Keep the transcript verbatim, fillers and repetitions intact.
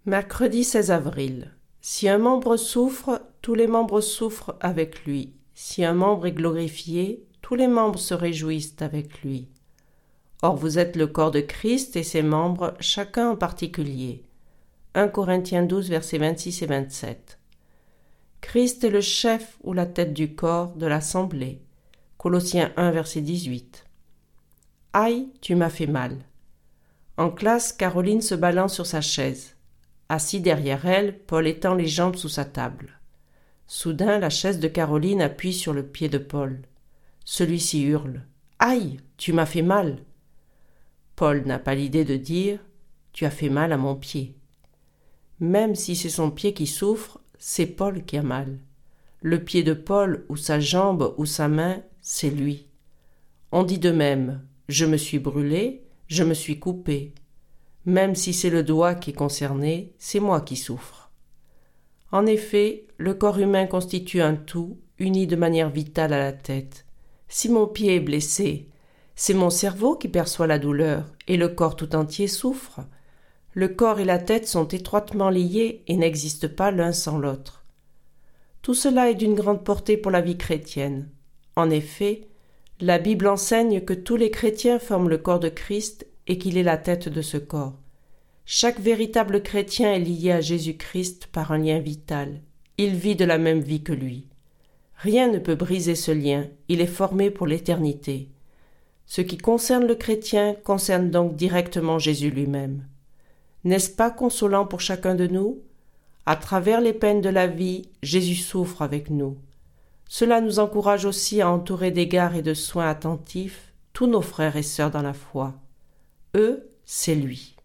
Mercredi seize avril. Si un membre souffre, tous les membres souffrent avec lui. Si un membre est glorifié, tous les membres se réjouissent avec lui. Or vous êtes le corps de Christ et ses membres, chacun en particulier. un Corinthiens douze, versets vingt-six et vingt-sept. Christ est le chef ou la tête du corps de l'assemblée. Colossiens un, verset dix-huit. Aïe, tu m'as fait mal. En classe, Caroline se balance sur sa chaise. Assis derrière elle, Paul étend les jambes sous sa table. Soudain, la chaise de Caroline appuie sur le pied de Paul. Celui-ci hurle « Aïe, tu m'as fait mal !» Paul n'a pas l'idée de dire « Tu as fait mal à mon pied ». Même si c'est son pied qui souffre, c'est Paul qui a mal. Le pied de Paul, ou sa jambe, ou sa main, c'est lui. On dit de même « Je me suis brûlé, je me suis coupé ». Même si c'est le doigt qui est concerné, c'est moi qui souffre. En effet, le corps humain constitue un tout, uni de manière vitale à la tête. Si mon pied est blessé, c'est mon cerveau qui perçoit la douleur et le corps tout entier souffre. Le corps et la tête sont étroitement liés et n'existent pas l'un sans l'autre. Tout cela est d'une grande portée pour la vie chrétienne. En effet, la Bible enseigne que tous les chrétiens forment le corps de Christ et qu'il est la tête de ce corps. Chaque véritable chrétien est lié à Jésus-Christ par un lien vital. Il vit de la même vie que lui. Rien ne peut briser ce lien, il est formé pour l'éternité. Ce qui concerne le chrétien concerne donc directement Jésus lui-même. N'est-ce pas consolant pour chacun de nous ? À travers les peines de la vie, Jésus souffre avec nous. Cela nous encourage aussi à entourer d'égards et de soins attentifs tous nos frères et sœurs dans la foi. Eux, c'est lui.